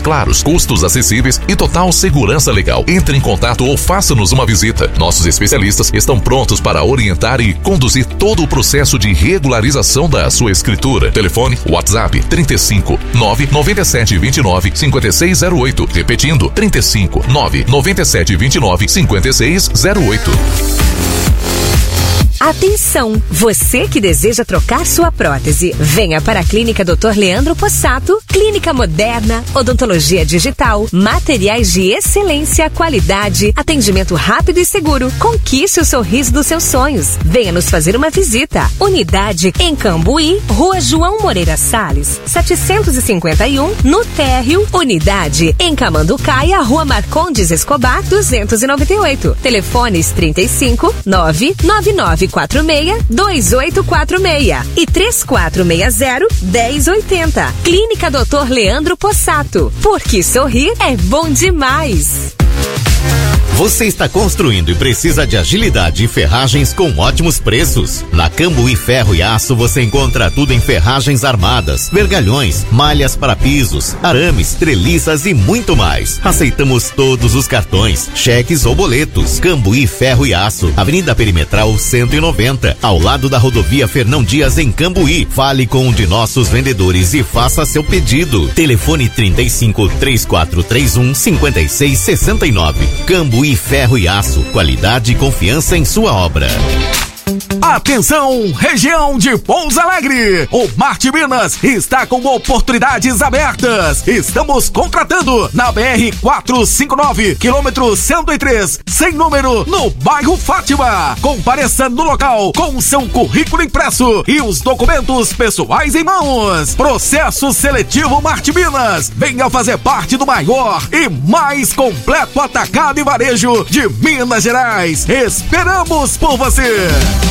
claros, custos acessíveis e total segurança legal. Entre em contato ou faça-nos uma visita. Nossos especialistas estão prontos para orientar e conduzir todo o processo de regularização da sua escritura. Telefone WhatsApp 35 997 29 5608. Repetindo, 35 997 29 5608. Atenção! Você que deseja trocar sua prótese, venha para a Clínica Dr. Leandro Possato. Clínica moderna, odontologia digital, materiais de excelência, qualidade, atendimento rápido e seguro. Conquiste o sorriso dos seus sonhos. Venha nos fazer uma visita. Unidade em Cambuí, Rua João Moreira Salles, 751, no térreo. Unidade em Camanducaia, Rua Marcondes Escobar, 298. Telefones 35 999 46-2846 e 3460-1080. Clínica Dr. Leandro Possato. Porque sorrir é bom demais. Você está construindo e precisa de agilidade e ferragens com ótimos preços? Na Cambuí Ferro e Aço você encontra tudo em ferragens armadas, vergalhões, malhas para pisos, arames, treliças e muito mais. Aceitamos todos os cartões, cheques ou boletos. Cambuí Ferro e Aço, Avenida Perimetral 190, ao lado da rodovia Fernão Dias em Cambuí. Fale com um de nossos vendedores e faça seu pedido. Telefone 35 3431 5669. Cambuí Ferro e Aço, qualidade e confiança em sua obra. Atenção, região de Pouso Alegre! O Marte Minas está com oportunidades abertas. Estamos contratando na BR-459, quilômetro 103, sem número, no bairro Fátima. Compareça no local com seu currículo impresso e os documentos pessoais em mãos. Processo seletivo Marte Minas. Venha fazer parte do maior e mais completo atacado e varejo de Minas Gerais. Esperamos por você!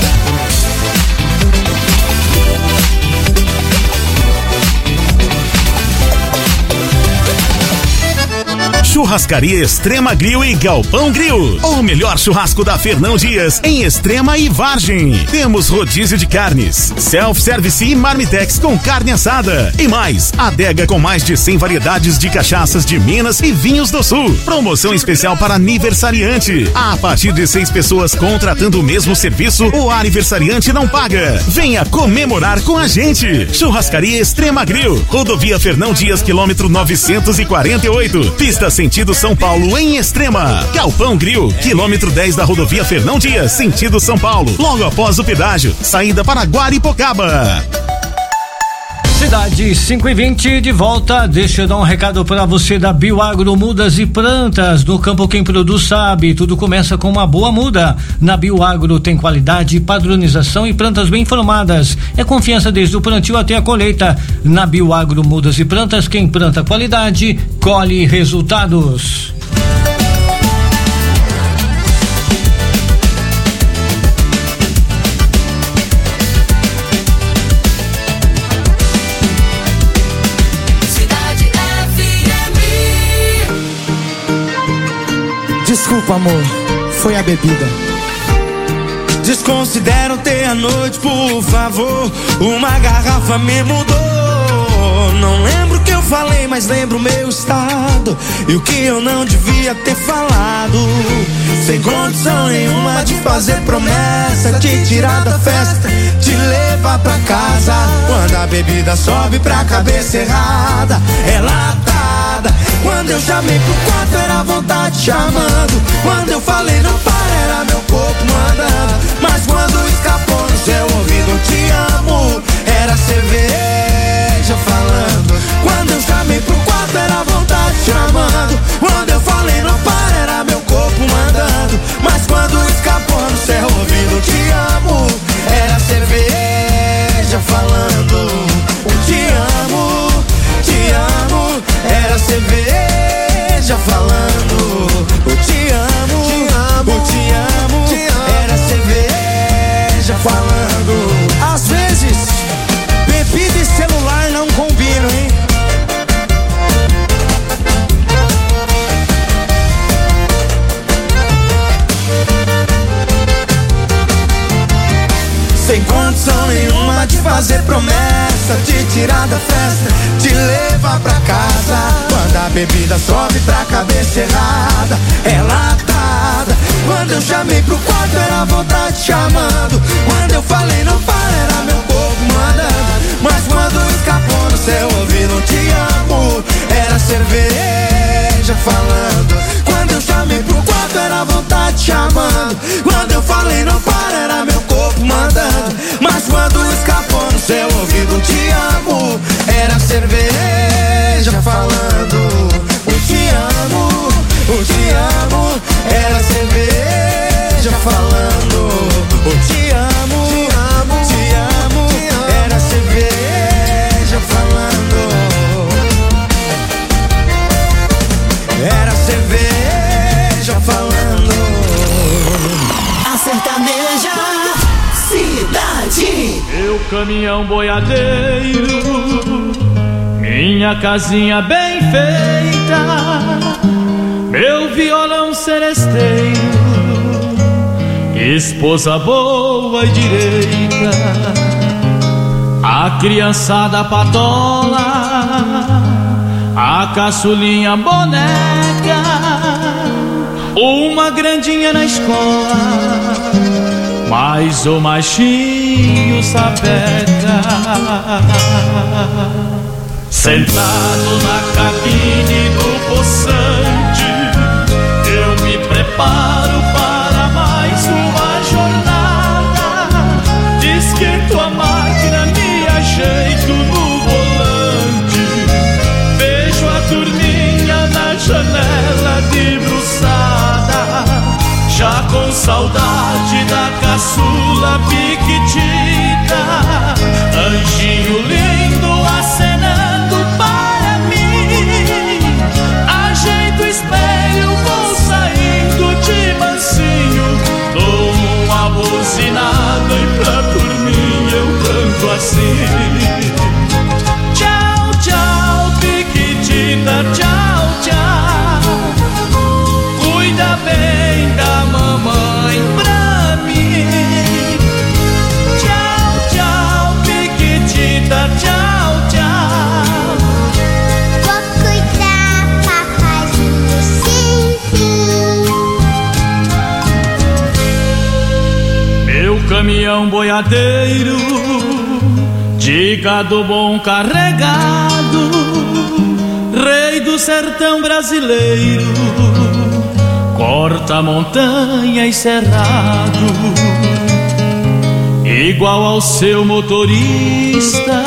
Churrascaria Extrema Grill e Galpão Grill. O melhor churrasco da Fernão Dias em Extrema e Vargem. Temos rodízio de carnes, self-service e marmitex com carne assada. E mais, adega com mais de 100 variedades de cachaças de Minas e vinhos do Sul. Promoção especial para aniversariante. A partir de 6 pessoas contratando o mesmo serviço, o aniversariante não paga. Venha comemorar com a gente. Churrascaria Extrema Grill. Rodovia Fernão Dias, quilômetro 948. Pista sentido São Paulo em Extrema. Galpão Grill, quilômetro 10 da rodovia Fernão Dias, sentido São Paulo, logo após o pedágio, saída para Guaripocaba. Cidade 5:20 de volta. Deixa eu dar um recado para você da Bioagro Mudas e Plantas. No campo quem produz sabe, tudo começa com uma boa muda. Na Bioagro tem qualidade, padronização e plantas bem formadas. É confiança desde o plantio até a colheita. Na Bioagro Mudas e Plantas, quem planta qualidade, colhe resultados. Desculpa, amor, foi a bebida. Desconsidera ontem à noite, por favor. Uma garrafa me mudou. Não lembro o que eu falei, mas lembro o meu estado e o que eu não devia ter falado. Sem condição nenhuma de fazer promessa, te tirar da festa, te levar pra casa. Quando a bebida sobe pra cabeça errada, é latada. Quando eu chamei pro quarto era a vontade chamando. Quando eu falei não para, era meu corpo mandando. Mas quando escapou no seu ouvido te amo, era cerveja falando. Quando eu chamei pro quarto era a vontade chamando. Quando eu falei não para, era meu corpo mandando. Mas quando escapou no seu ouvido te amo, era cerveja falando. Te amo, era cerveja falando. Te amo, era cerveja falando. Às vezes, bebida e celular não combinam, hein? Sem condição nenhuma de fazer promessa, te tirar da festa, te levar pra casa. Quando a bebida sobe pra cabeça errada. É latada. Quando eu chamei pro quarto era a vontade chamando. Quando eu falei não para era meu corpo mandando. Mas quando escapou no seu ouvido um te amo, era cerveja falando. Quando eu chamei pro quarto era a vontade chamando. Quando eu falei não para era meu corpo mandando. Mas quando escapou no seu ouvido um te amo, era cerveja falando. O te amo, era cerveja falando. O te amo, era cerveja falando. Era cerveja falando. A sertaneja cidade. Meu caminhão boiadeiro, minha casinha bem feita, meu violão seresteiro, esposa boa e direita, a criançada patola, a caçulinha boneca, uma grandinha na escola, mas o machinho sapeca. Sentado na cabine do poçante, eu me preparo para mais uma jornada. Esquento a máquina, me ajeito no volante, vejo a turminha na janela debruçada, já com saudade da caçula piquitita. Anjinho lindo acenando para mim, ajeito o espelho, vou saindo de mansinho, dou uma buzinada e pra dormir eu canto assim. Tchau, tchau, piquitita, tchau, tchau, cuida bem da mamãe pra mim. Tchau, tchau, piquitita, tchau, tchau, vou cuidar, papaizinho, sim, sim. Meu caminhão boiadeiro, de gado bom carregado, rei do sertão brasileiro, corta montanha e cerrado, igual ao seu motorista,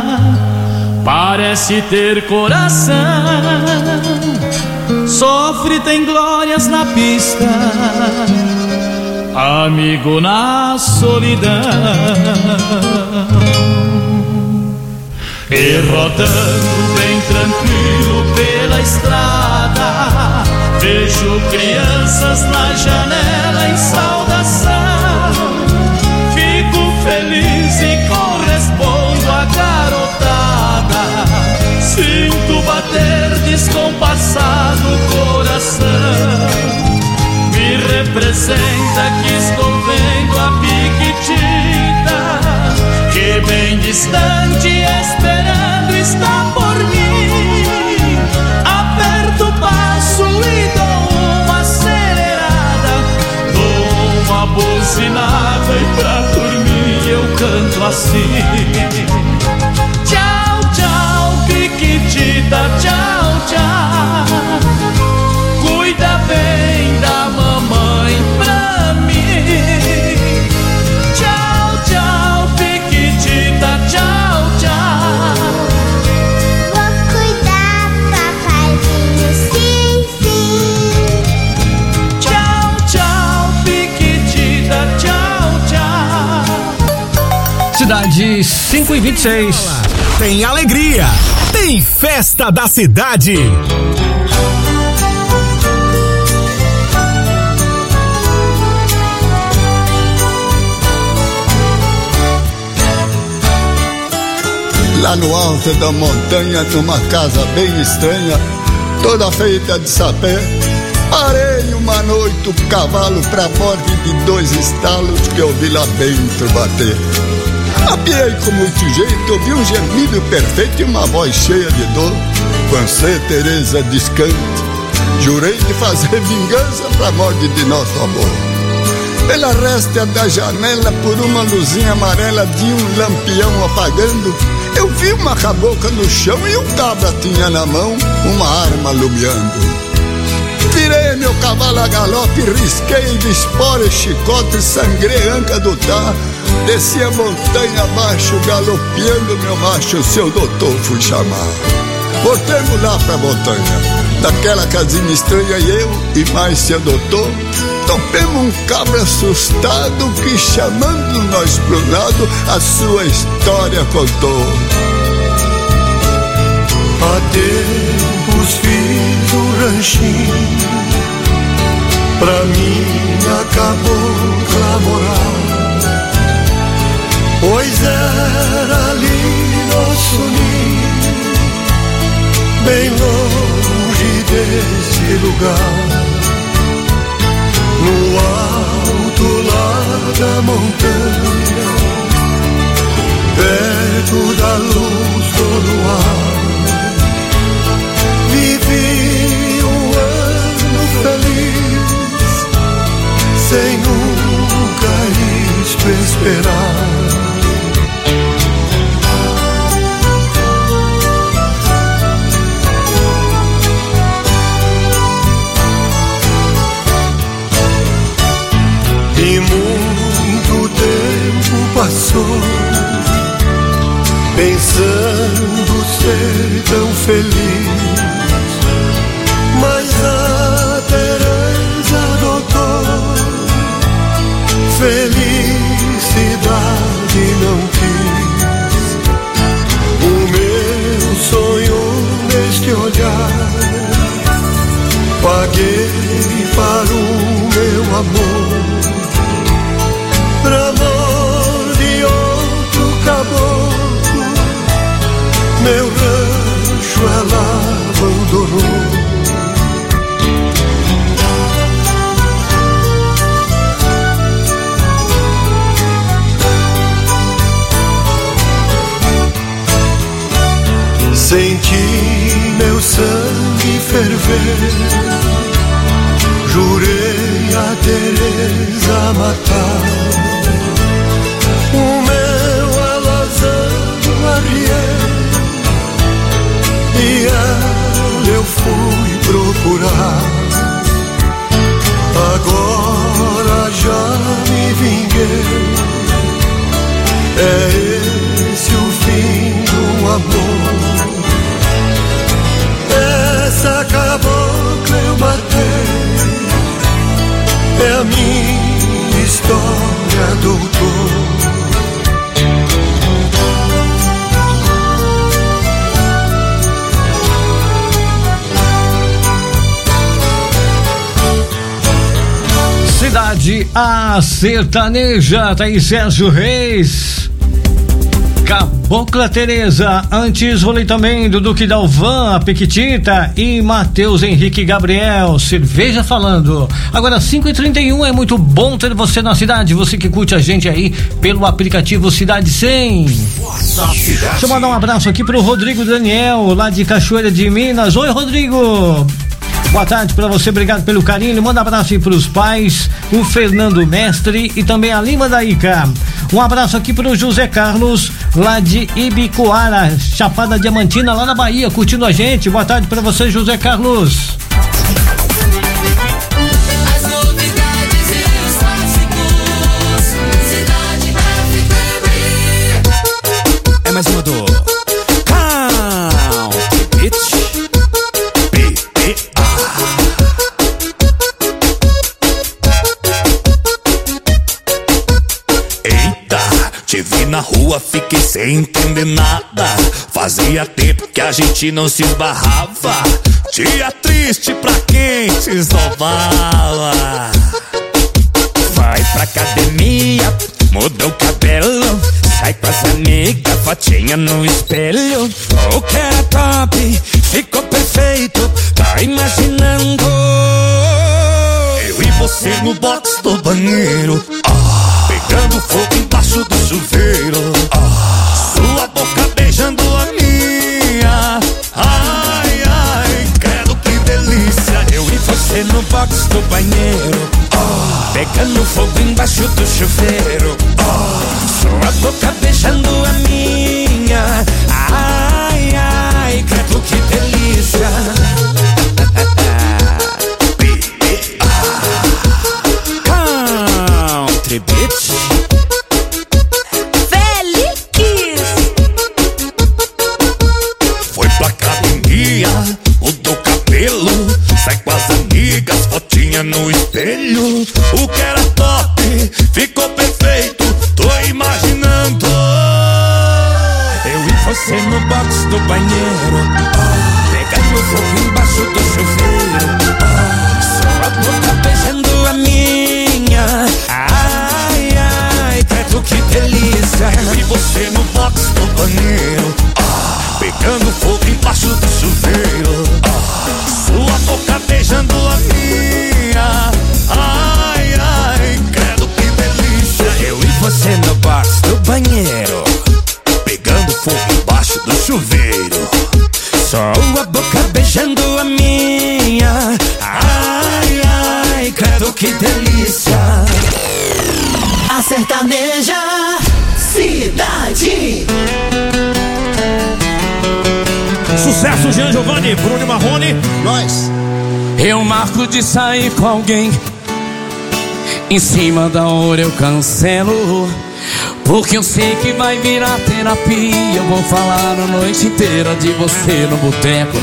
parece ter coração, sofre, tem glórias na pista, amigo na solidão. E rodando bem tranquilo pela estrada, vejo crianças na janela em saudação. Fico feliz e correspondo à garotada, sinto bater descompassado o coração. Me representa que estou vendo a piquitita, que bem distante esperando está por mim. Aperto o passo e dou uma acelerada, dou uma buzinada e pra dormir eu canto assim. Tchau, tchau, piquitita, tchau, tchau, cuida bem da mamãe pra mim. Tchau, tchau, piquitita, tchau, tchau, Vou cuidar, papaizinho, sim, sim. tchau, tchau, piquitita, tchau, tchau. Cidade 5:26. Tem alegria, tem festa da cidade. Lá no alto da montanha, numa casa bem estranha, toda feita de sapé, parei uma noite o cavalo pra morte de 2 estalos que eu vi lá dentro bater. Apiei com muito jeito, ouvi um gemido perfeito e uma voz cheia de dor. Você, Teresa, descante, jurei de fazer vingança pra morte de nosso amor. Pela réstia da janela, por uma luzinha amarela de um lampião apagando, eu vi uma cabocla no chão e um cabra tinha na mão uma arma alumiando. Virei meu cavalo a galope, risquei de espora e chicote, sangrei anca do tá. Desci a montanha abaixo, galopeando meu macho, seu doutor fui chamar. Voltemos lá pra montanha, daquela casinha estranha, eu e mais seu doutor topemos um cabra assustado que, chamando nós pro lado, a sua história contou. Há tempos fiz um ranchinho, pra mim acabou clamorado, pois era ali nosso ninho, bem longe desse lugar. No alto lá da montanha, perto da luz do luar, vivi um ano feliz, sem nunca isto esperar. E muito tempo passou, pensando ser tão feliz, mas a Teresa adotou, felicidade não quis. O meu sonho neste olhar, paguei para o meu amor, pra amor de outro caboclo, meu rancho ela abandonou. Senti meu sangue ferver, jurei a Teresa matar. O meu alazão arriei e ela eu fui procurar. Agora já me vinguei, é esse o fim do amor. Essa cabocla eu matei, é a minha história, doutor. Cidade a Sertaneja, tá aí Sérgio Reis, Cabocla Teresa. Antes rolei também do Duque Dalvan, a Piquitita e Matheus Henrique Gabriel, Cerveja Falando. Agora 5h31, é muito bom ter você na cidade, você que curte a gente aí pelo aplicativo Cidade 100. Deixa eu mandar um abraço aqui pro Rodrigo Daniel, lá de Cachoeira de Minas. Oi, Rodrigo. Boa tarde pra você, obrigado pelo carinho. Manda um abraço aí pros pais, o Fernando Mestre e também a Lima da Ica. Um abraço aqui pro José Carlos, lá de Ibicoara, Chapada Diamantina, lá na Bahia, curtindo a gente. Boa tarde pra você, José Carlos. As novidades e os clássicos, Cidade FM. É mais uma do Count Beach. Te vi na rua, fiquei sem entender nada. Fazia tempo que a gente não se esbarrava. Dia triste pra quem se esnobava. Vai pra academia, muda o cabelo, sai com as amigas, fotinha no espelho. O que era top, ficou perfeito, tá imaginando? Eu e você no box do banheiro, pegando fogo embaixo do chuveiro. você no box do banheiro, pegando fogo embaixo do chuveiro, sua boca beijando a minha. Ai, ai, credo que delícia. Country bitch. Félix Foi pra academia, mudou cabelo, sai com as amigas, fotinha no espelho. O que era top ficou perfeito, tô imaginando eu e você no box do banheiro, pegando fogo embaixo do chuveiro, sua boca beijando a minha. Ai, ai, credo que delícia. eu e você no box do banheiro, pegando fogo embaixo do chuveiro, sua boca beijando a minha. Ai, ai, credo que delícia. Eu e você no box do banheiro, pegando fogo embaixo do chuveiro, sua boca beijando a minha. Ai, ai, credo que delícia. A sertaneja Cidade. Sucesso, Jean Giovanni, Bruno Marrone. Nós. Eu marco de sair com alguém, em cima da hora eu cancelo, porque eu sei que vai virar terapia. Eu vou falar a noite inteira de você no boteco.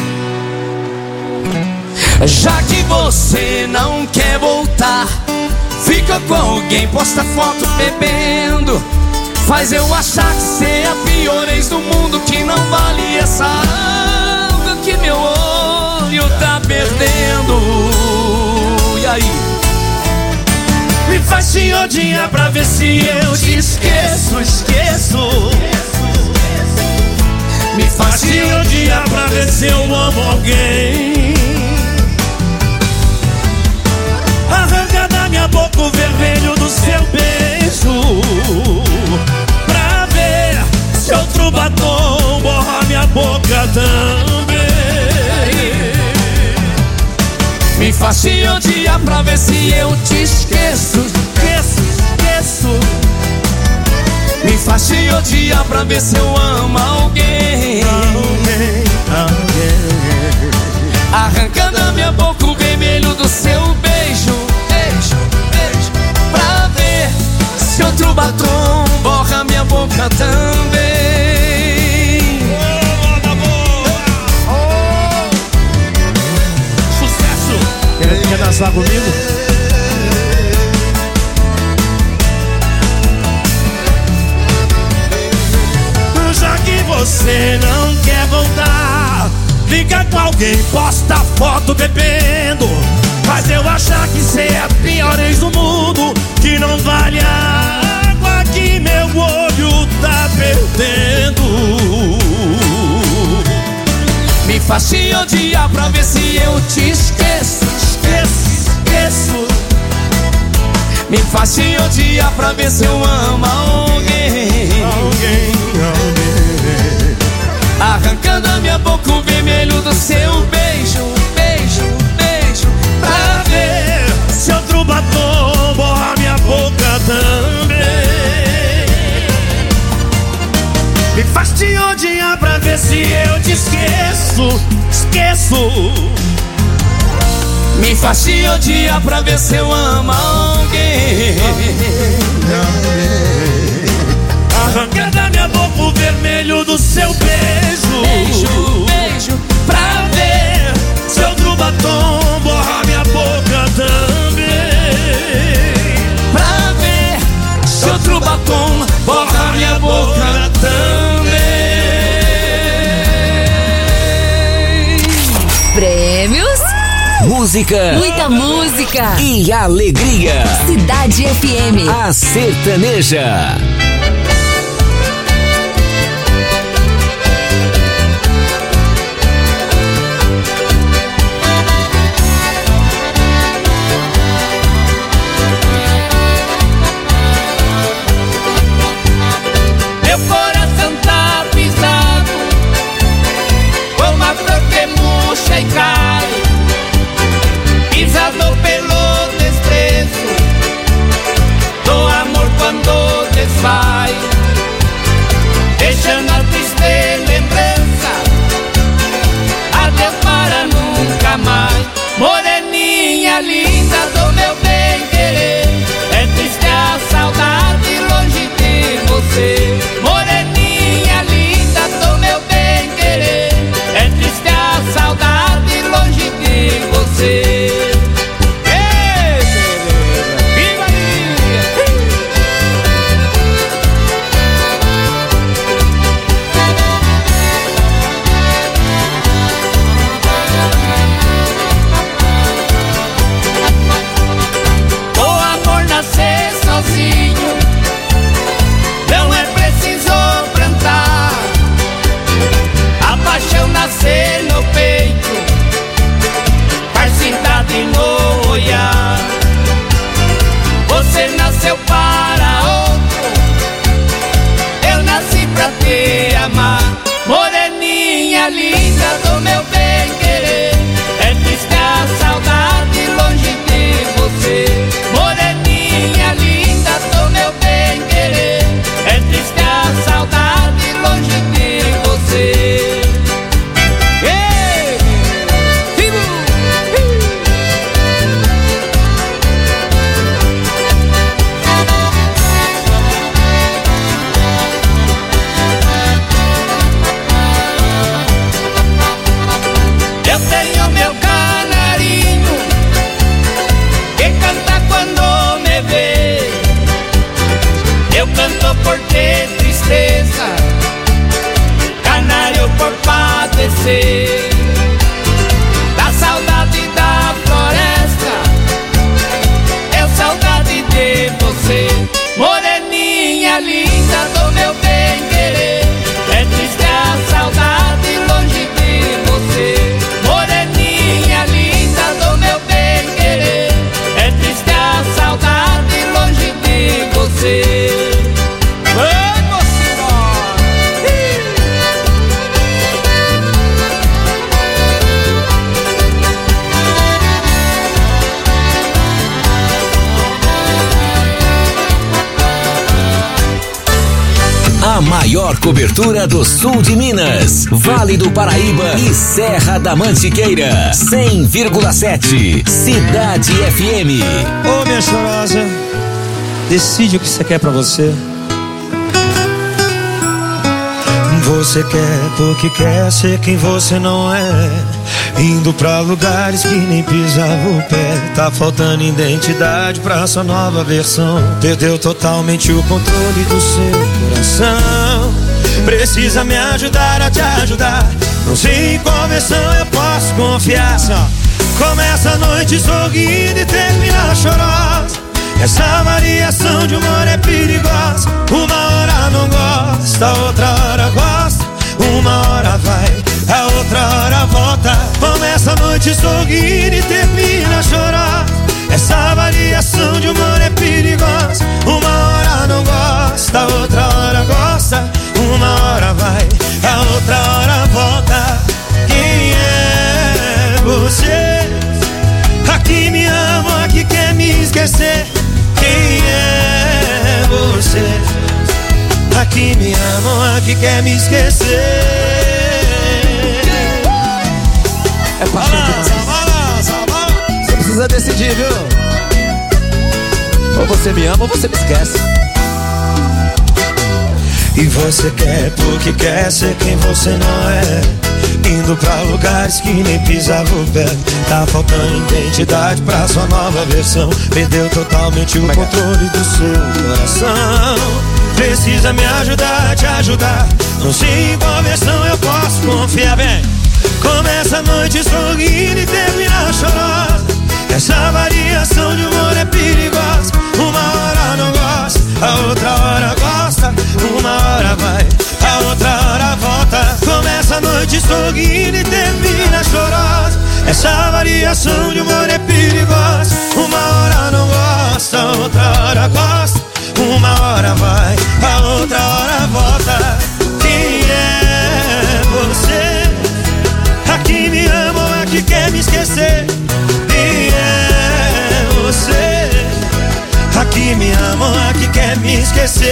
Já que você não quer voltar, fica com alguém, posta foto bebendo, faz eu achar que cê é a pior ex do mundo, que não vale essa água que meu olho tá perdendo. E aí? Me faz te odiar pra ver se eu te esqueço, esqueço. Me faz te odiar pra ver se eu amo alguém. Arranca da minha boca o vermelho do seu beijo, pra ver se outro batom borra minha boca também. Me faz te odiar pra ver se eu te esqueço, esqueço, esqueço. Me faz te odiar pra ver se eu amo alguém. Alguém, alguém. Arrancando a minha boca o vermelho do seu beijo, beijo, beijo, pra ver se outro batom borra minha boca também. Quer dançar comigo? Já que você não quer voltar, liga com alguém, posta foto bebendo, faz eu achar que cê é a pior ex do mundo, que não vale a água que meu olho tá perdendo. Me faz te odiar pra ver se eu te esqueço, esqueço, esqueço. Me faz te odiar pra ver se eu amo alguém. Alguém, alguém. Arrancando a minha boca o vermelho do seu beijo, beijo, beijo, pra ver se outro batom borra minha boca também. Me faz te odiar pra ver se eu te esqueço, esqueço. Me faz te odiar pra ver se eu amo alguém. Arranca da minha boca o vermelho do seu beijo, beijo, beijo, pra ver se outro batom borra minha boca também. Pra ver se outro batom borra minha boca também. Prêmios, música, muita música e alegria. Cidade FM, a sertaneja. Meu coração tá pisado, como a flor que murcha e cai, pisado cobertura do sul de Minas, Vale do Paraíba e Serra da Mantiqueira. 100,7 Cidade FM. Ô minha chorosa, decide o que você quer pra você. Você quer porque quer ser quem você não é, indo pra lugares que nem pisava o pé. Tá faltando identidade pra sua nova versão. Perdeu totalmente o controle do seu coração. Precisa me ajudar a te ajudar. Não sei em qual versão eu posso confiar. Começa a noite sorrindo e termina chorosa. Essa variação de humor é perigosa. Uma hora não gosta, outra hora gosta. Uma hora vai, a outra hora volta. Começa a noite sorrindo e termina chorando. Essa variação de humor é perigosa. Uma hora não gosta, outra hora gosta. Uma hora vai, a outra hora volta. Quem é você? Aqui me ama, aqui quer me esquecer. Quem é você? Aqui me ama, aqui quer me esquecer. É balança. Você precisa decidir, viu? Ou você me ama ou você me esquece. E você quer porque quer ser quem você não é, indo pra lugares que nem pisava o pé. Tá faltando identidade pra sua nova versão. Perdeu totalmente o controle do seu coração. Precisa me ajudar, te ajudar. Não sei em qual versão eu posso confiar. Bem, começa a noite sorrindo e termina chorosa. Essa variação de humor é perigosa. Uma hora não gosta, a outra hora gosta. Uma hora vai, a outra hora volta. Começa a noite sorrindo e termina chorosa. Essa variação de humor é perigosa. Uma hora não gosta, a outra hora gosta. Uma hora vai, a outra hora volta. Quem é você? Aqui me ama ou aqui quer me esquecer? Quem é você? Aqui me ama ou aqui quer me esquecer?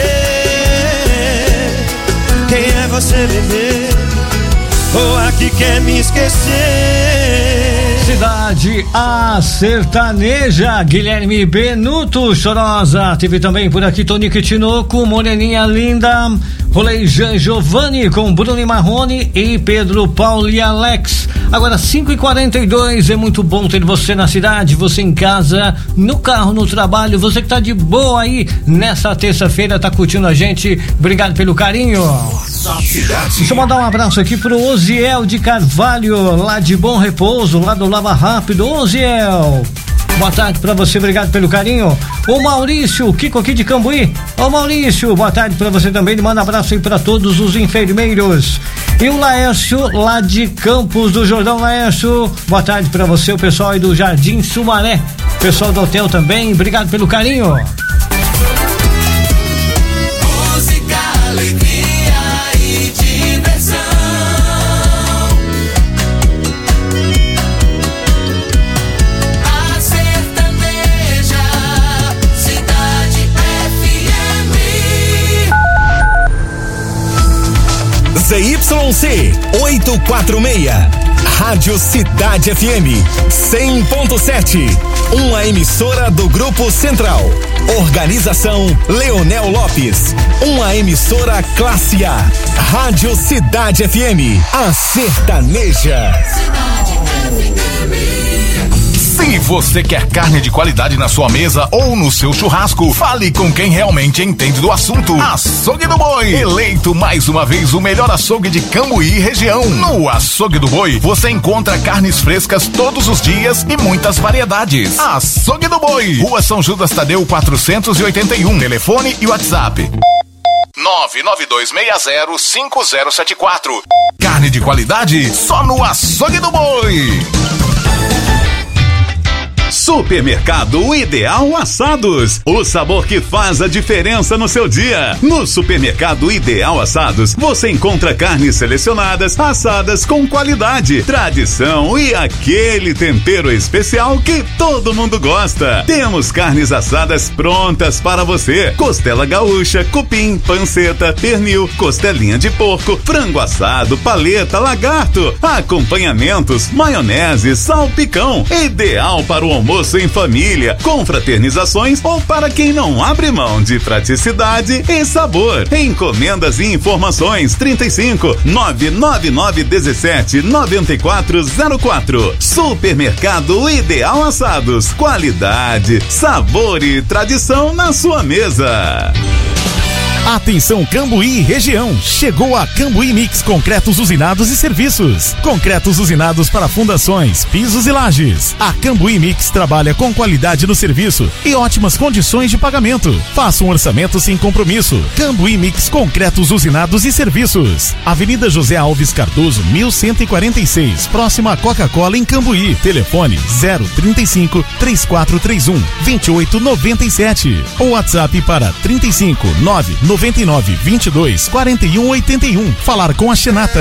Quem é você, bebê? Ou aqui quer me esquecer? Cidade A Sertaneja, Guilherme Benuto, Chorosa. Teve também por aqui Tonico Tinoco, Moreninha Linda, Rolei Jean Giovanni com Bruno Marrone e Pedro Paulo e Alex. Agora 5h42, é muito bom ter você na cidade, você em casa, no carro, no trabalho, você que tá de boa aí nessa terça-feira, tá curtindo a gente. Obrigado pelo carinho. Deixa eu mandar um abraço aqui pro Oziel de Carvalho, lá de Bom Repouso, lá do Lava Rápido. Oziel, boa tarde pra você, obrigado pelo carinho. O Maurício, Kiko aqui de Cambuí. Ô Maurício, boa tarde pra você também. Ele manda um abraço aí pra todos os enfermeiros. E o Laércio, lá de Campos do Jordão. Laércio, boa tarde pra você, o pessoal aí do Jardim Sumaré, pessoal do hotel também, obrigado pelo carinho. Música, alegria e diversão. A Sertaneja, Cidade FM. ZYC 846, Rádio Cidade FM 100.7, uma emissora do Grupo Central. Organização Leonel Lopes, uma emissora classe A. Rádio Cidade FM, a sertaneja. Se você quer carne de qualidade na sua mesa ou no seu churrasco, fale com quem realmente entende do assunto. Açougue do Boi, eleito mais uma vez o melhor açougue de Cambuí e região. No Açougue do Boi, você encontra carnes frescas todos os dias e muitas variedades. Açougue do Boi, Rua São Judas Tadeu 481, telefone e WhatsApp 992605074. Carne de qualidade só no Açougue do Boi. Supermercado Ideal Assados, o sabor que faz a diferença no seu dia. No Supermercado Ideal Assados, você encontra carnes selecionadas, assadas com qualidade, tradição e aquele tempero especial que todo mundo gosta. Temos carnes assadas prontas para você: costela gaúcha, cupim, panceta, pernil, costelinha de porco, frango assado, paleta, lagarto, acompanhamentos, maionese, salpicão. Ideal para o almoço em família, confraternizações ou para quem não abre mão de praticidade e sabor. Encomendas e informações 35 999 17 9404. Supermercado Ideal Assados, qualidade, sabor e tradição na sua mesa. Atenção Cambuí região, chegou a Cambuí Mix Concretos Usinados e Serviços. Concretos usinados para fundações, pisos e lajes. A Cambuí Mix trabalha com qualidade no serviço e ótimas condições de pagamento. Faça um orçamento sem compromisso. Cambuí Mix Concretos Usinados e Serviços. Avenida José Alves Cardoso, 1146, próximo à Coca-Cola em Cambuí. Telefone 035 3431 2897 ou WhatsApp para 35 999 22 41 81. Falar com a Xenata.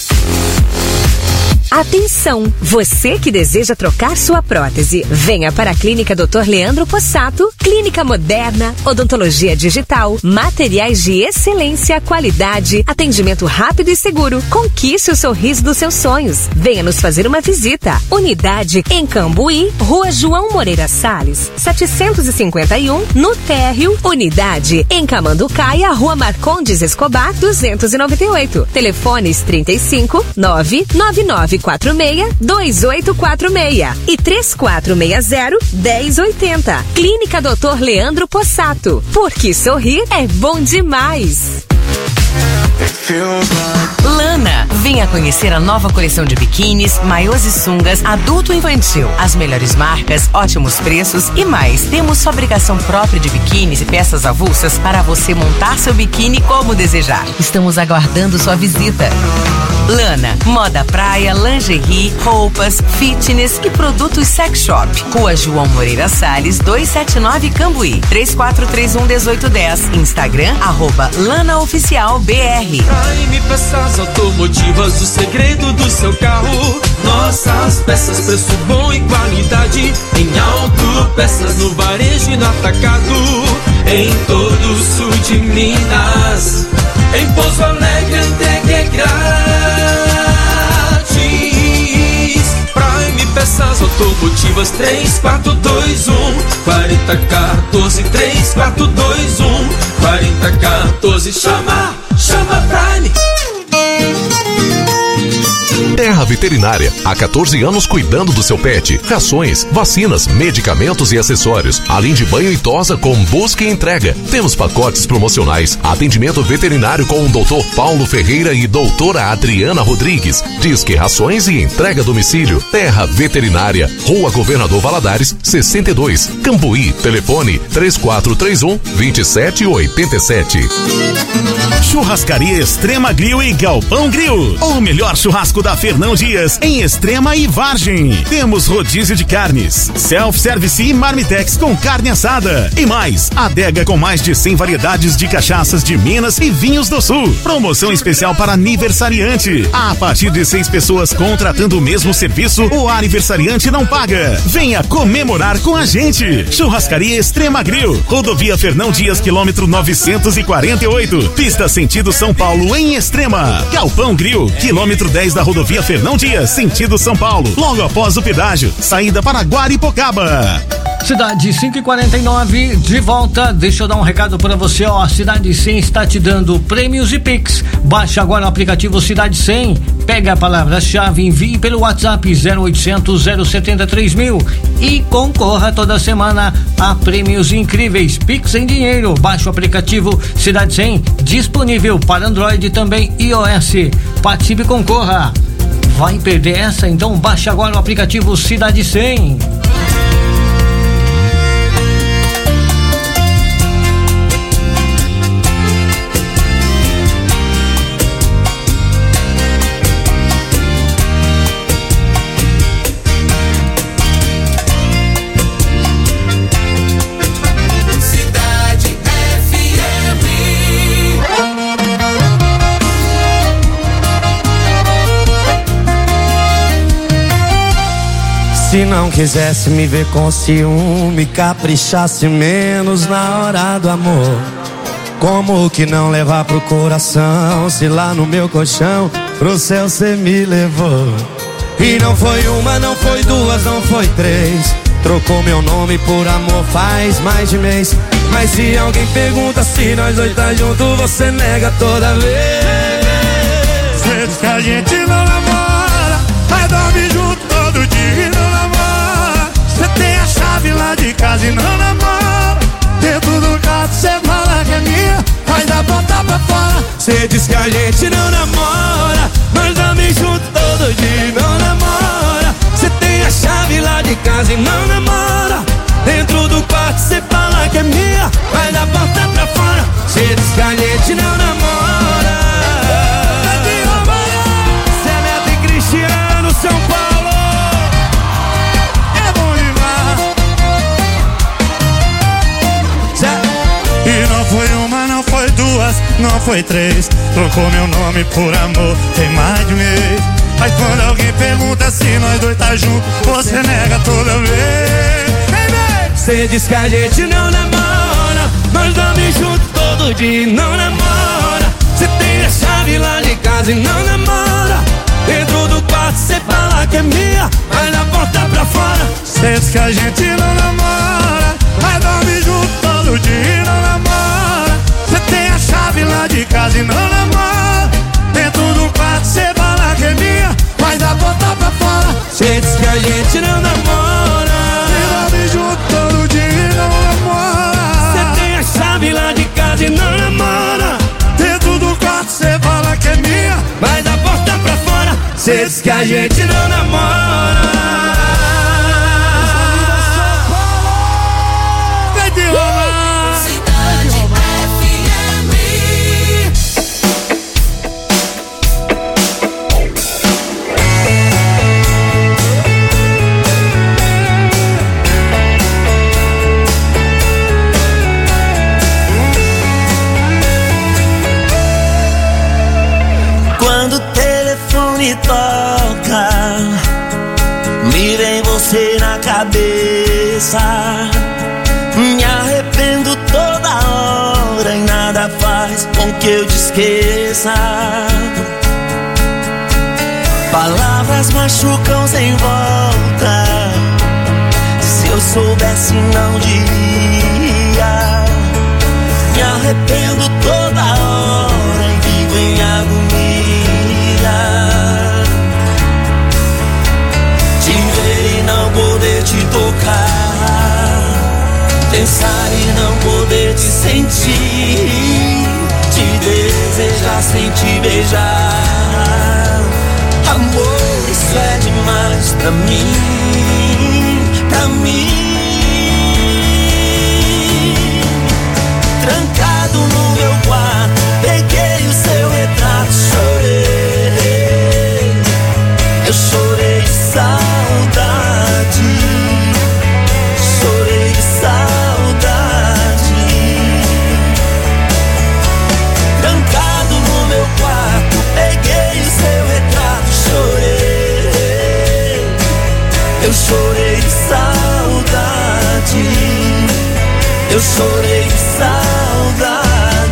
Atenção, você que deseja trocar sua prótese, venha para a Clínica Dr. Leandro Possato, clínica moderna, odontologia digital, materiais de excelência, qualidade, atendimento rápido e seguro. Conquiste o sorriso dos seus sonhos. Venha nos fazer uma visita. Unidade em Cambuí, Rua João Moreira Salles, 751, no térreo. Unidade em Camanducaia, Rua Marcondes Escobar, 298. Telefones 35 999 46-2846 e 3460-1080. Clínica Dr. Leandro Possato. Porque sorrir é bom demais. Lana, venha conhecer a nova coleção de biquínis, maiôs e sungas adulto e infantil. As melhores marcas, ótimos preços e mais. Temos fabricação própria de biquínis e peças avulsas para você montar seu biquíni como desejar. Estamos aguardando sua visita. Lana, moda praia, lingerie, roupas, fitness e produtos sex shop. Rua João Moreira Salles, 279 Cambuí, 3431-1810. Instagram, @LanaOficialBR. Prime Peças Automotivas, o segredo do seu carro. Nossas peças, preço bom e qualidade. Em autopeças, no varejo e no atacado. Em todo o sul de Minas. Em Pouso Alegre, entrega é grátis. Prime Peças Automotivas, 3421-4014. 3421-4014. Chama Prime. Terra Veterinária, há 14 anos cuidando do seu pet. Rações, vacinas, medicamentos e acessórios, além de banho e tosa com busca e entrega. Temos pacotes promocionais, atendimento veterinário com o Dr. Paulo Ferreira e doutora Adriana Rodrigues. Disque rações e entrega a domicílio. Terra Veterinária, Rua Governador Valadares, 62, Cambuí. Telefone 3431-2787. Churrascaria Extrema Grill e Galpão Grill, o melhor churrasco da Fernão Dias, em Extrema e Vargem. Temos rodízio de carnes, self-service e marmitex com carne assada. E mais, adega com mais de 100 variedades de cachaças de Minas e vinhos do Sul. Promoção especial para aniversariante. A partir de 6 pessoas contratando o mesmo serviço, o aniversariante não paga. Venha comemorar com a gente. Churrascaria Extrema Grill, Rodovia Fernão Dias, quilômetro 948. Pista sentido São Paulo, em Extrema. Galpão Grill, quilômetro 10 da Rodovia Fernão Dias, sentido São Paulo, logo após o pedágio, saída para Guaripocaba. Cidade 549, de volta. Deixa eu dar um recado para você, ó. A Cidade 100 está te dando prêmios e Pix. Baixe agora o aplicativo Cidade 100. Pega a palavra-chave, envie pelo WhatsApp 0800 070 3000 e concorra toda semana a prêmios incríveis. Pix em dinheiro. Baixe o aplicativo Cidade 100, disponível para Android e também iOS. Participe e concorra. Vai perder essa? Então baixe agora o aplicativo Cidade 100. Se não quisesse me ver com ciúme, caprichasse menos na hora do amor. Como que não levar pro coração, se lá no meu colchão pro céu cê me levou? E não foi uma, não foi duas, não foi três. Trocou meu nome por amor faz mais de mês. Mas se alguém pergunta se nós dois tá junto, você nega toda vez. Cê diz que a gente não namora, mas dorme junto todo dia e não namora. Cê tem a chave lá de casa e não namora. Dentro do carro cê fala que é minha, mas dá botar pra fora. Cê diz que a gente não namora, mas dorme junto todo dia e não namora. Cê tem a chave lá de casa e não namora. Dentro do quarto cê fala que é minha, mas dá botar pra fora. Cê diz que a gente não namora. Cê Neto e Cristiano, São Paulo. É bom demais. E não foi uma, não foi duas, não foi três. Trocou meu nome por amor, tem mais de mês. Mas quando alguém pergunta se nós dois tá junto, você nega toda vez. Cê diz que a gente não namora, nós dorme junto todo dia e não namora. Cê tem a chave lá de casa e não namora. Dentro do quarto cê fala que é minha, mas na porta pra fora. Cê diz que a gente não namora, mas dorme junto todo dia e não namora. Cê tem a chave lá de casa e não namora. Dentro do quarto cê fala que é minha, mas na porta pra fora. Cê diz que a gente não namora, dorme junto todo dia e não namora. Cê tem a chave lá de casa e não namora. Dentro do quarto cê fala que é minha, mas da porta pra fora. Cê diz que a gente não namora. Vem de rolar. Cidade FM. Quando o telefone toca, me vem você na cabeça. Me arrependo toda hora e nada faz com que eu te esqueça. Palavras machucam sem volta. Se eu soubesse não diria. Me arrependo toda hora e vivo em agonia. Te ver e não poder te tocar, pensar e não poder te sentir, te desejar sem te beijar. Amor, isso é demais pra mim, pra mim. Trancado no meu quarto, peguei o seu retrato, chorei. Eu chorei de saudade, chorei de saudade. Trancado no meu quarto, peguei o seu retrato, chorei. Eu chorei de saudade, eu chorei de saudade.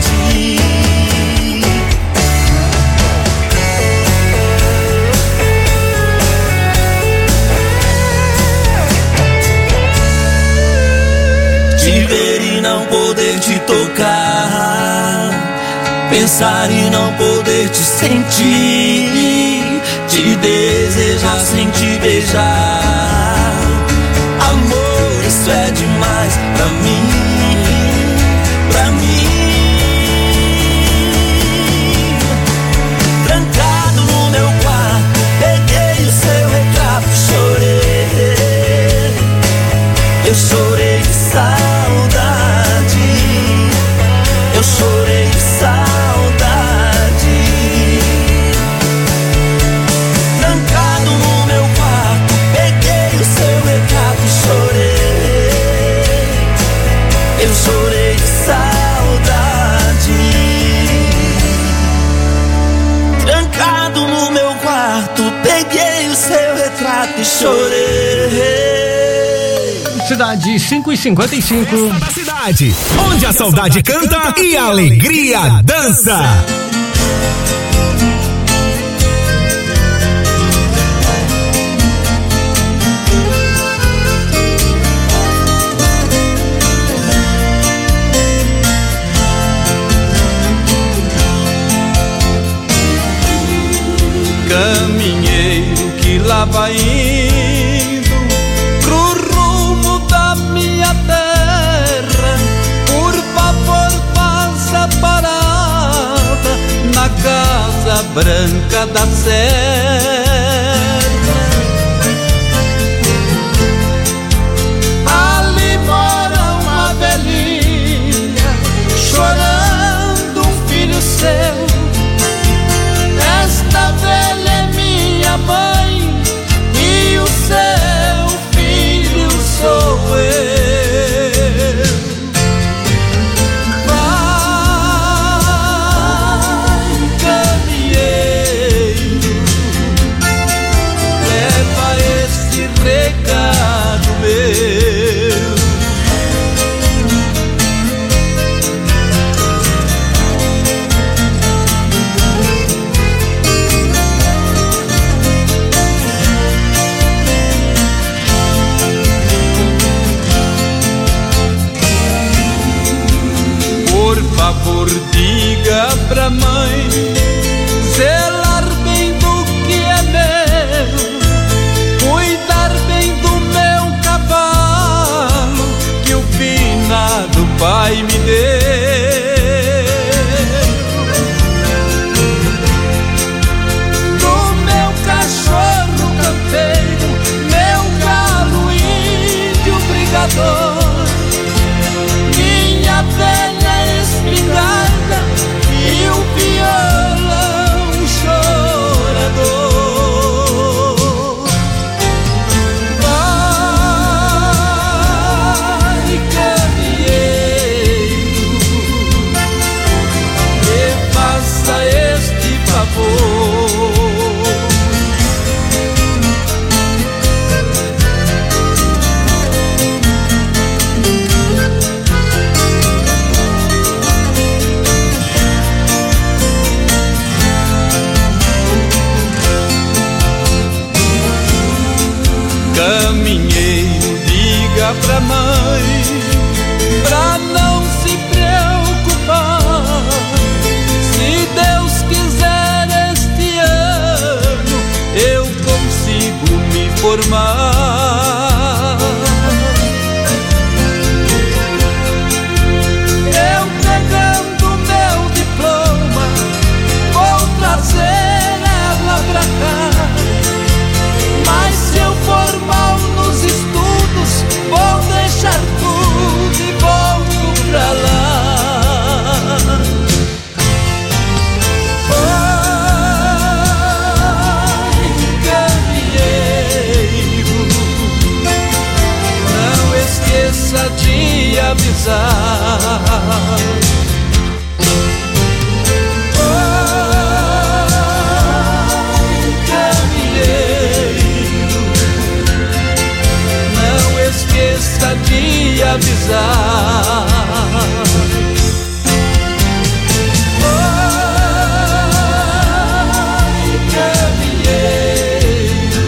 Te ver e não poder te tocar, pensar e não poder te sentir, te desejar sem te beijar. Amor, isso é demais pra mim, pra mim. Trancado no meu quarto, peguei o seu retrato, chorei. Eu chorei de saudade, eu chorei de saudade. Trancado no meu quarto, peguei o seu retrato, chorei. Eu chorei de saudade. Trancado no meu quarto, peguei o seu retrato e chorei. Cidade 5:55. Da cidade, onde a saudade canta e a alegria dança. Caminheiro que lá vai indo pro rumo da minha terra, por favor faça parada na Casa Branca da Serra. Ali mora uma velhinha chorando um filho seu. Esta velha é minha mãe e o seu filho sou eu. Vai, caminheiro, leva esse recado meu. Por favor, diga pra mãe zelar bem do que é meu, cuidar bem do meu cavalo que o finado pai me deu. Do meu cachorro campeiro, meu galo índio brigador, minha velha espingarda e o violão chorador. Vai, caminheiro, me faça este favor. Caminheiro, diga pra mãe pra não se preocupar. Se Deus quiser este ano eu consigo me formar. Eu pegando meu diploma vou trazer ela pra cá. Mas se eu for mal nos estudos, vou deixar tudo e volto pra lá. Vai, caminheiro, não esqueça de avisar. Esqueça de avisar. Vai, caminheiro,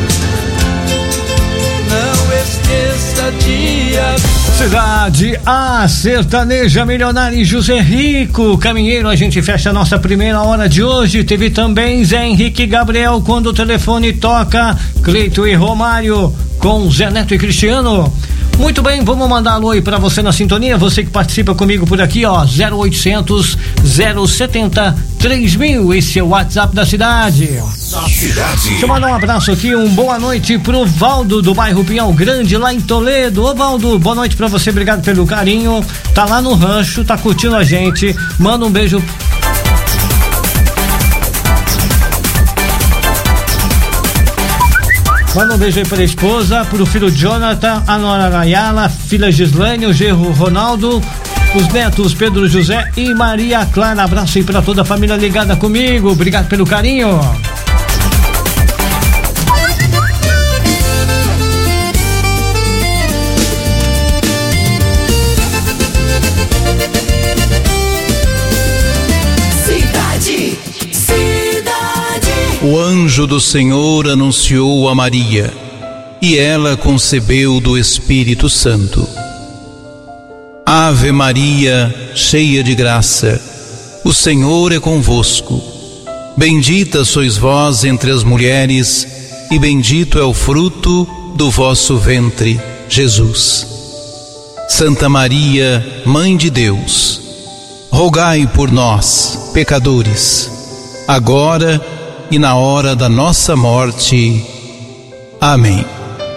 não esqueça de avisar. Cidade, a sertaneja milionária e José Rico. Caminheiro, a gente fecha a nossa primeira hora de hoje. Teve também Zé Henrique e Gabriel, Quando o Telefone Toca, Cleito e Romário com Zé Neto e Cristiano. Muito bem, vamos mandar alô aí pra você na sintonia, você que participa comigo por aqui, ó, 0800 070 3000, esse é o WhatsApp da cidade. Deixa eu mandar um abraço aqui, boa noite pro Valdo do bairro Pinhal Grande, lá em Toledo. Ô Valdo, boa noite pra você, obrigado pelo carinho, tá lá no rancho, tá curtindo a gente, manda um beijo. Manda um beijo aí para a esposa, pro filho Jonathan, a nora Nayala, filha Gislaine, o genro Ronaldo, os netos Pedro José e Maria Clara. Abraço aí para toda a família ligada comigo. Obrigado pelo carinho. anjo do Senhor anunciou a Maria, e ela concebeu do Espírito Santo. Ave Maria, cheia de graça, o Senhor é convosco. Bendita sois vós entre as mulheres, e bendito é o fruto do vosso ventre, Jesus. Santa Maria, Mãe de Deus, rogai por nós, pecadores, agora e na hora da nossa morte. Amém.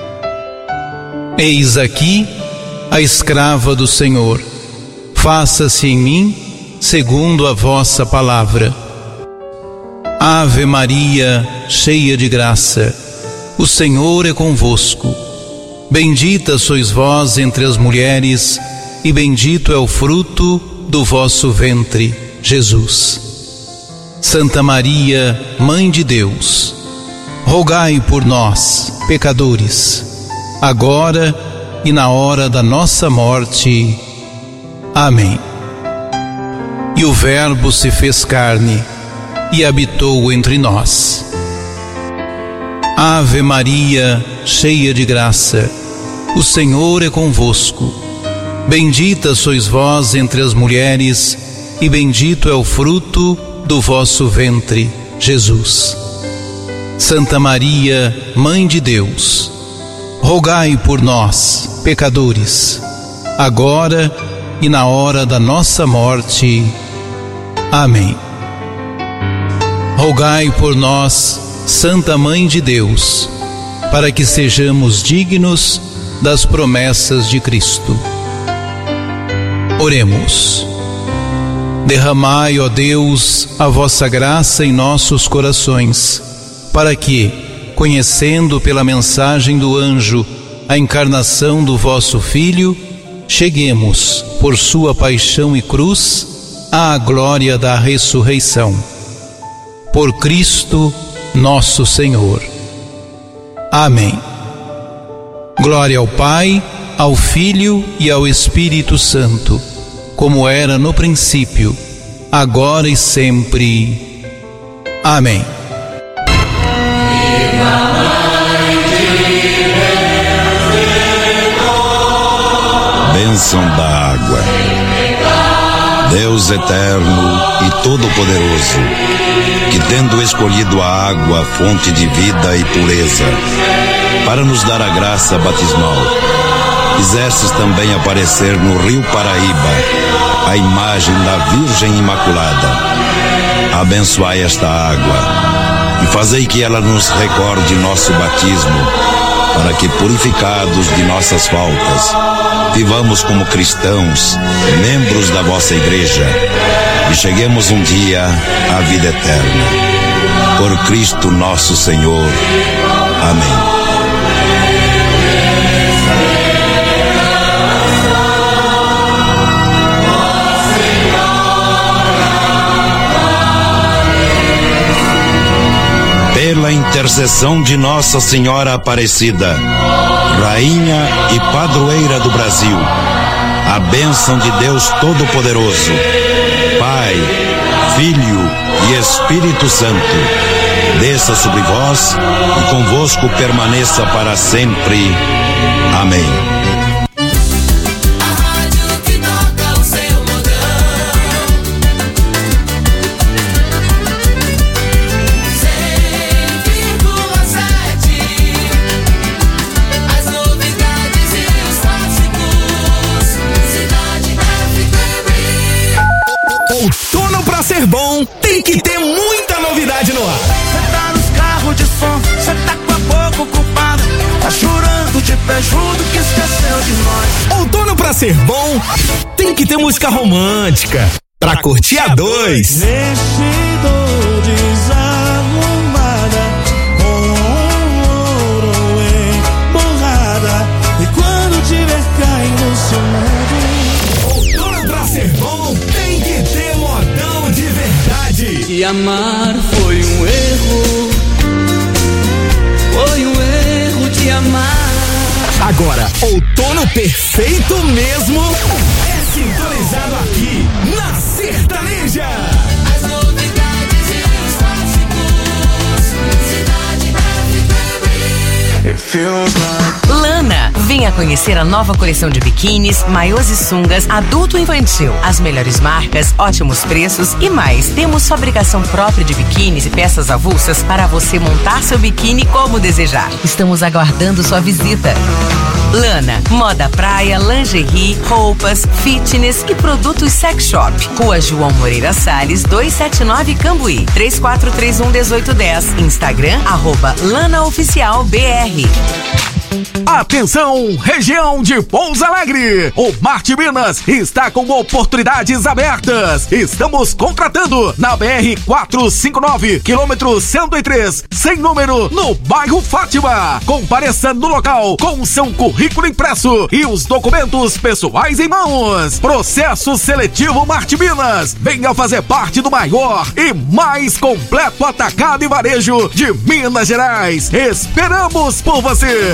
Eis aqui a escrava do Senhor. Faça-se em mim segundo a vossa palavra. Ave Maria, cheia de graça, o Senhor é convosco. Bendita sois vós entre as mulheres, e bendito é o fruto do vosso ventre, Jesus. Santa Maria, Mãe de Deus, rogai por nós, pecadores, agora e na hora da nossa morte. Amém. E o Verbo se fez carne e habitou entre nós. Ave Maria, cheia de graça, o Senhor é convosco. Bendita sois vós entre as mulheres, e bendito é o fruto do vosso ventre, Jesus. Santa Maria, Mãe de Deus, rogai por nós, pecadores, agora e na hora da nossa morte. Amém. Rogai por nós, Santa Mãe de Deus, para que sejamos dignos das promessas de Cristo. Oremos. Derramai, ó Deus, a vossa graça em nossos corações, para que, conhecendo pela mensagem do anjo a encarnação do vosso Filho, cheguemos, por sua paixão e cruz, à glória da ressurreição. Por Cristo nosso Senhor. Amém. Glória ao Pai, ao Filho e ao Espírito Santo, como era no princípio, agora e sempre. Amém. Bênção da água. Deus eterno e todo-poderoso, que tendo escolhido a água, fonte de vida e pureza, para nos dar a graça batismal, fizestes também aparecer no rio Paraíba a imagem da Virgem Imaculada. Abençoai esta água e fazei que ela nos recorde nosso batismo, para que, purificados de nossas faltas, vivamos como cristãos, membros da vossa igreja, e cheguemos um dia à vida eterna. Por Cristo nosso Senhor. Amém. Pela intercessão de Nossa Senhora Aparecida, Rainha e Padroeira do Brasil, a bênção de Deus Todo-Poderoso, Pai, Filho e Espírito Santo, desça sobre vós e convosco permaneça para sempre. Amém. Outono pra ser bom, tem que ter muita novidade no ar. Cê tá nos carros de som, cê tá com a boca ocupada, tá chorando de pé junto que esqueceu de nós. Outono pra ser bom, tem que ter música romântica, pra curtir a dois. Vestido desarrumada, com ouro emborrada, e quando tiver caindo seu mundo. Outono pra ser bom, tem que ter modão de verdade. Te amar foi um erro, foi um erro te amar. Agora, outono perfeito mesmo é sintonizado aqui na Sertaneja. As novidades e os clássicos. feels like. Lana, venha conhecer a nova coleção de biquínis, maiôs e sungas, adulto e infantil. As melhores marcas, ótimos preços e mais. Temos fabricação própria de biquínis e peças avulsas para você montar seu biquíni como desejar. Estamos aguardando sua visita. Lana, moda praia, lingerie, roupas, fitness e produtos sex shop. Rua João Moreira Salles, 279 Cambuí, 3431-1810. Instagram, @LanaOficialBR. Atenção, região de Pouso Alegre! O Marte Minas está com oportunidades abertas. Estamos contratando na BR-459, quilômetro 103, sem número, no bairro Fátima. Compareça no local com seu currículo impresso e os documentos pessoais em mãos. Processo seletivo Marte Minas. Venha fazer parte do maior e mais completo atacado e varejo de Minas Gerais. Esperamos por você!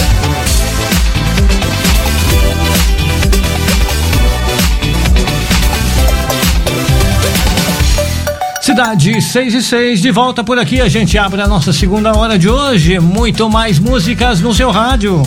Cidade 6 de volta por aqui. A gente abre a nossa segunda hora de hoje. Muito mais músicas no seu rádio.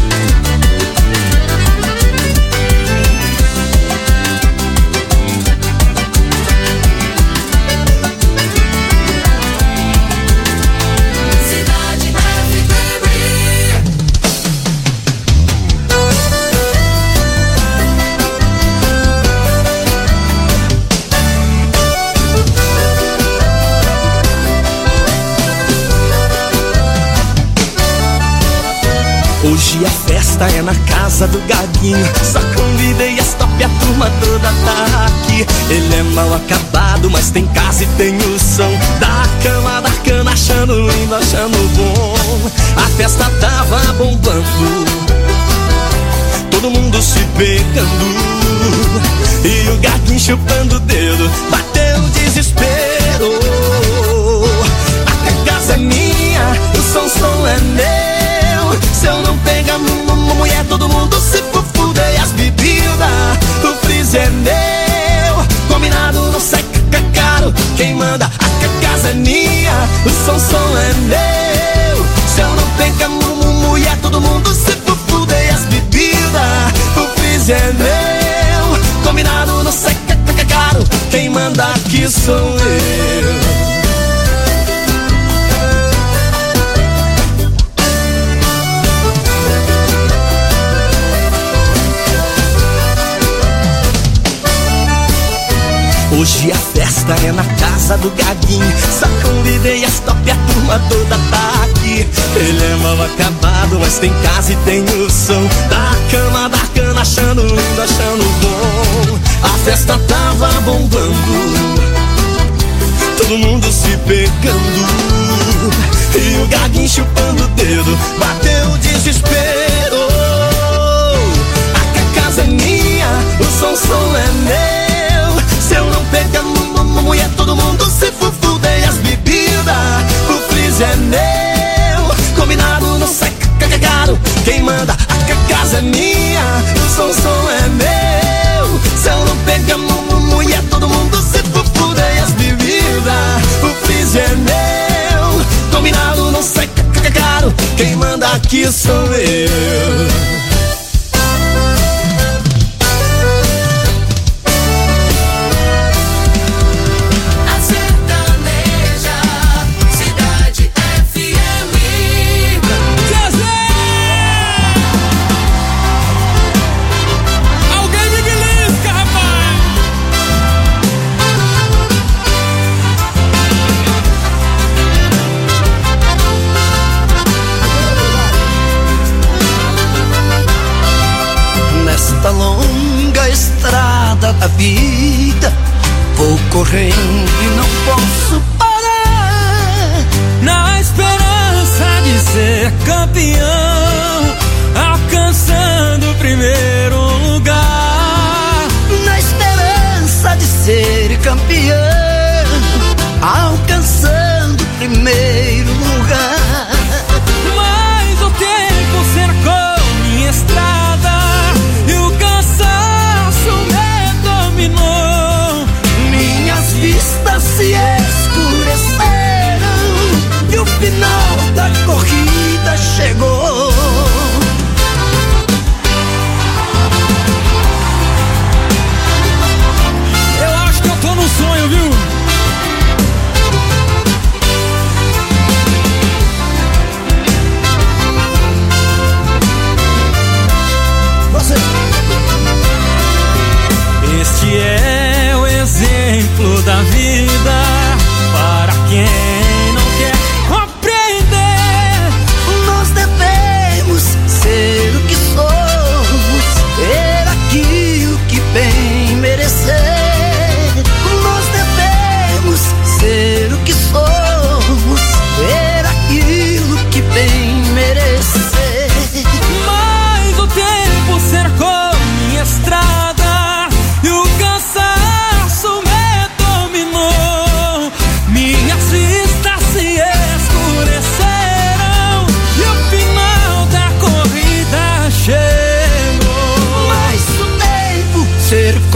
Hoje a festa é na casa do Gaguinho. Só convidei as top e a turma toda tá aqui. Ele é mal acabado, mas tem casa e tem o som da cama, da cana, achando lindo, achando bom. A festa tava bombando, todo mundo se pegando, e o Gaguinho chupando o dedo, bateu o desespero. A casa é minha, o som é meu. Se eu não pegar mulher, todo mundo se fufuda. E as bebidas, o freezer é meu. Combinado não sai caro. Quem manda, a casa é minha. O som é meu. Se eu não pegar mulher, todo mundo se fufuda. E as bebidas, o freezer é meu. Combinado não sai caro. Quem manda aqui sou eu. Hoje a festa é na casa do Gaguinho. Só convidei as top e a turma toda tá aqui. Ele é mal acabado, mas tem casa e tem o som da cama, da cana, achando lindo, achando bom. A festa tava bombando, todo mundo se pegando, e o Gaguinho chupando o dedo, bateu o desespero. A casa é minha, o som é meu. Se eu não pegar mulher, todo mundo se fufuda. E as bebidas, o freezer é meu. Combinado não sai caro. Quem manda, a casa é minha. O som é meu. Se eu não pegar mulher, todo mundo se fufuda. E as bebidas, o freezer é meu. Combinado não sai caro. Quem manda aqui sou eu. Da vida, vou correndo e não posso parar, na esperança de ser campeão, alcançando o primeiro lugar. Na esperança de ser campeão, alcançando o primeiro lugar. Mas o tempo cercou minha estrada e o cansaço me dominou. Minhas vistas se escureceram e o final da corrida chegou.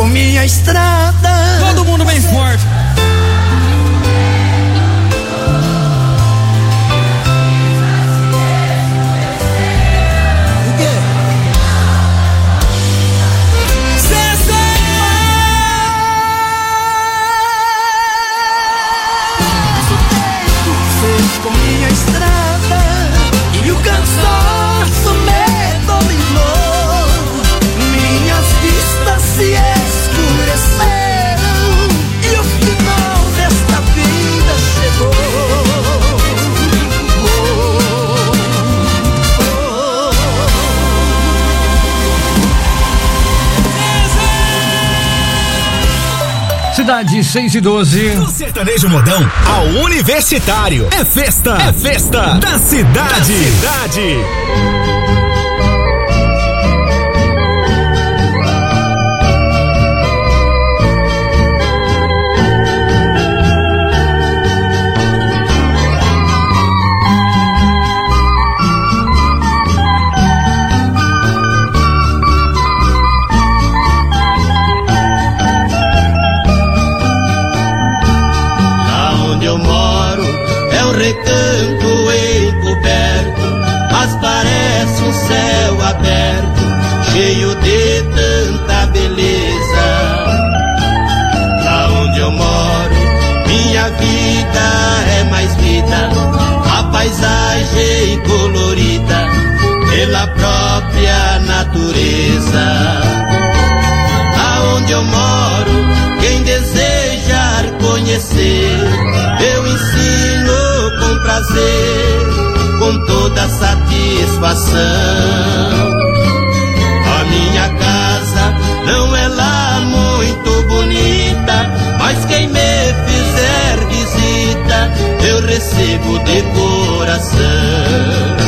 minha estrada. Todo mundo bem forte. Com minha estrada e o cansaço me dominou. Minhas vistas se escureceram e o final desta vida chegou. Cidade 6:12. No sertanejo modão ao universitário. É festa da cidade. Recanto encoberto, mas parece um céu aberto, cheio de tanta beleza. Lá onde eu moro, minha vida é mais vida, a paisagem colorida pela própria natureza. Lá onde eu moro, quem desejar conhecer, eu ensino com prazer, com toda satisfação. A minha casa não é lá muito bonita, mas quem me fizer visita, eu recebo de coração.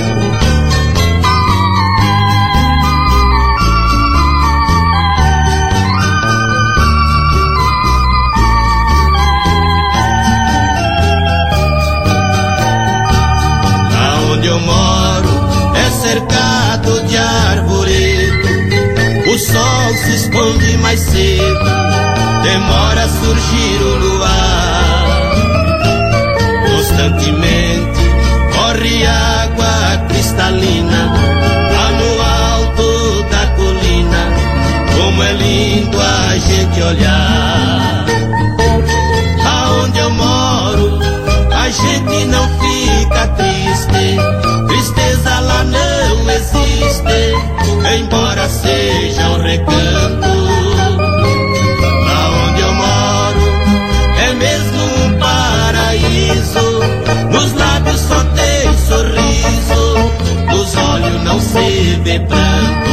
Onde eu moro é cercado de arvoredo, o sol se esconde mais cedo, demora a surgir o luar. Constantemente corre água cristalina lá no alto da colina, como é lindo a gente olhar. Aonde eu moro a gente não fica triste, tristeza lá não existe, embora seja um recanto. Lá onde eu moro é mesmo um paraíso, nos lábios só tem sorriso, nos olhos não se vê pranto.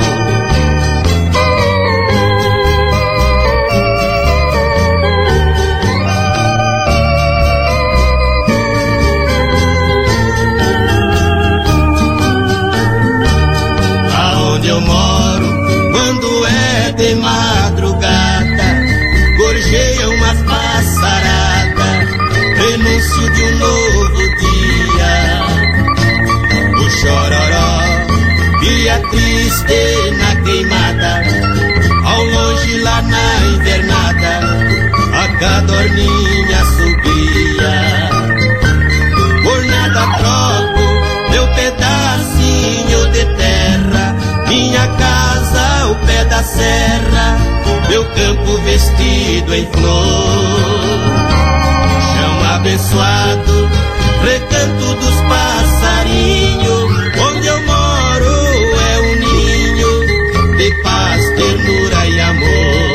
Eu moro, quando é de madrugada, gorjeiam umas passaradas, prenúncio de um novo dia. O chororó via triste na queimada, ao longe lá na invernada, a cadorninha subia. Por nada troco meu pedacinho de terra, minha casa ao pé da serra, meu campo vestido em flor. Chão abençoado, recanto dos passarinhos, onde eu moro é um ninho de paz, ternura e amor.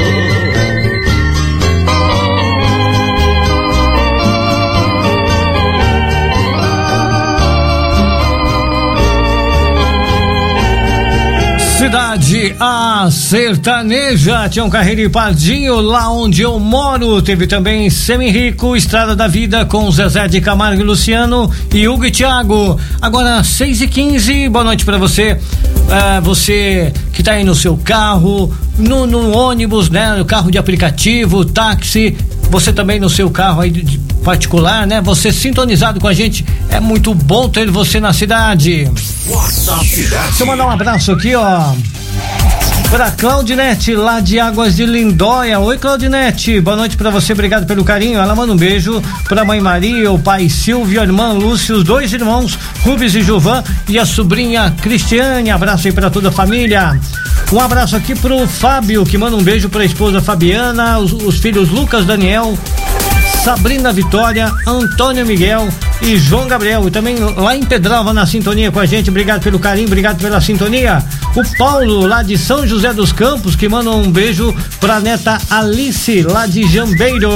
Cidade a sertaneja, Tião Carreiro e Pardinho, lá onde eu moro. Teve também Semi-Rico, Estrada da Vida com Zezé de Camargo e Luciano e Hugo e Thiago. Agora 6h15, boa noite pra você. Você que tá aí no seu carro, no ônibus, né? No carro de aplicativo, táxi, você também no seu carro aí de particular, né? Você sintonizado com a gente, é muito bom ter você na cidade. WhatsApp Cidade. Deixa eu mandar um abraço aqui, ó, Pra Claudinete, lá de Águas de Lindóia. Oi, Claudinete, boa noite pra você, obrigado pelo carinho. Ela manda um beijo pra mãe Maria, o pai Silvio, a irmã Lúcia, os 2 irmãos, Rubens e Gilvan, e a sobrinha Cristiane. Abraço aí pra toda a família. Um abraço aqui pro Fábio, que manda um beijo pra esposa Fabiana, os filhos Lucas, Daniel, Sabrina Vitória, Antônio Miguel e João Gabriel. E também lá em Pedralva na sintonia com a gente. Obrigado pelo carinho, obrigado pela sintonia. O Paulo, lá de São José dos Campos, que manda um beijo pra neta Alice, lá de Jambeiro.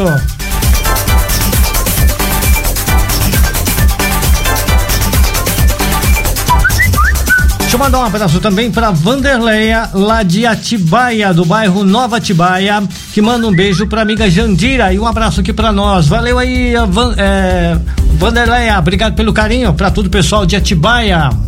Deixa eu mandar um abraço também pra Vanderleia, lá de Atibaia, do bairro Nova Atibaia, que manda um beijo pra amiga Jandira e um abraço aqui pra nós. Valeu aí, Vanderleia, obrigado pelo carinho, pra todo o pessoal de Atibaia.